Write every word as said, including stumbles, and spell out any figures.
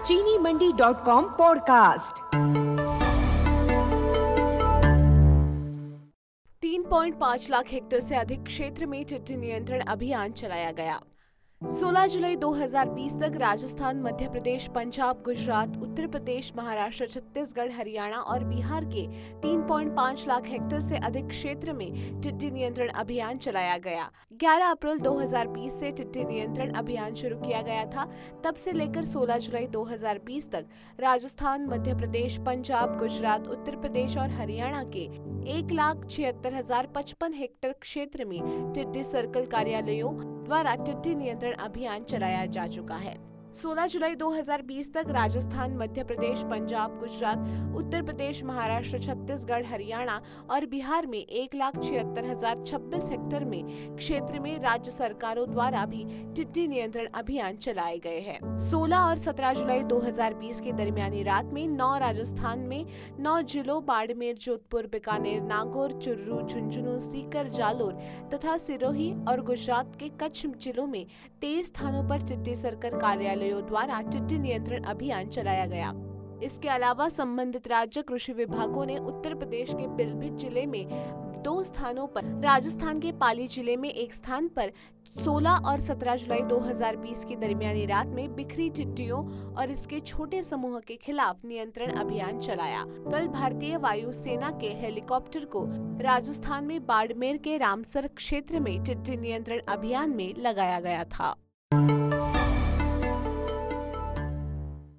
चीनी Mandi dot com podcast. तीन पॉइंट पाँच लाख हेक्टेयर से अधिक क्षेत्र में टिड्डी नियंत्रण अभियान चलाया गया। सोलह जुलाई दो हज़ार बीस तक राजस्थान, मध्य प्रदेश, पंजाब, गुजरात, उत्तर प्रदेश, महाराष्ट्र, छत्तीसगढ़, हरियाणा और बिहार के तीन पॉइंट पाँच लाख हेक्टेयर से अधिक क्षेत्र में टिड्डी नियंत्रण अभियान चलाया गया। ग्यारह अप्रैल दो हज़ार बीस से टिड्डी नियंत्रण अभियान शुरू किया गया था। तब से लेकर सोलह जुलाई दो हज़ार बीस तक राजस्थान, मध्य प्रदेश, पंजाब, गुजरात, उत्तर प्रदेश और हरियाणा के एक लाख छिहत्तर हजार पचपन हेक्टेयर क्षेत्र में टिड्डी सर्कल कार्यालयों द्वारा टिड्डी नियंत्रण अभियान चलाया जा चुका है। सोलह जुलाई दो हज़ार बीस तक राजस्थान, मध्य प्रदेश, पंजाब, गुजरात, उत्तर प्रदेश, महाराष्ट्र, छत्तीसगढ़, हरियाणा और बिहार में एक लाख छिहत्तर हजार छब्बीस हेक्टेयर में क्षेत्र में राज्य सरकारों द्वारा भी टिड्डी नियंत्रण अभियान चलाए गए हैं। सोलह और सत्रह जुलाई दो हज़ार बीस के दरमियानी रात में नौ राजस्थान में नौ जिलों बाड़मेर, जोधपुर, बीकानेर, नागौर, चुरू, झुंझुनू, सीकर, जालोर तथा सिरोही और गुजरात के कच्छ जिलों में तेईस स्थानों पर टिड्डी सर्कल कार्यालय द्वारा टिड्डी नियंत्रण अभियान चलाया गया। इसके अलावा संबंधित राज्य कृषि विभागों ने उत्तर प्रदेश के पीलीभीत जिले में दो स्थानों पर, राजस्थान के पाली जिले में एक स्थान पर सोलह और सत्रह जुलाई दो हज़ार बीस की दरमियानी रात में बिखरी टिड्डियों और इसके छोटे समूह के खिलाफ नियंत्रण अभियान चलाया। कल भारतीय वायु सेना के हेलीकॉप्टर को राजस्थान में बाड़मेर के रामसर क्षेत्र में टिड्डी नियंत्रण अभियान में लगाया गया था।